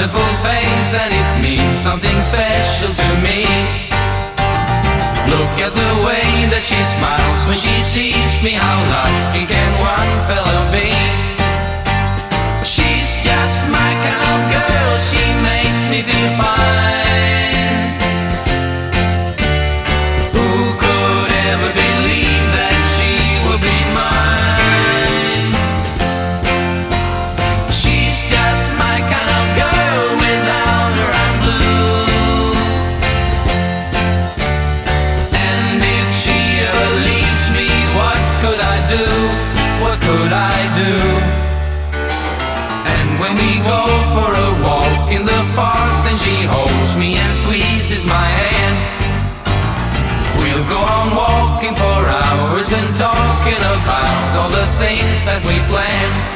wonderful face, and it means something special to me. Look at the way that she smiles when she sees me. How lucky can one fellow be? She's just my kind of girl, she makes me feel fine. Who could ever believe that she would be mine? She's just my kind of girl, without her I'm blue. And if she ever leaves me, what could I do? What could I do? When we go for a walk in the park, then she holds me and squeezes my hand. We'll go on walking for hours and talking about all the things that we planned.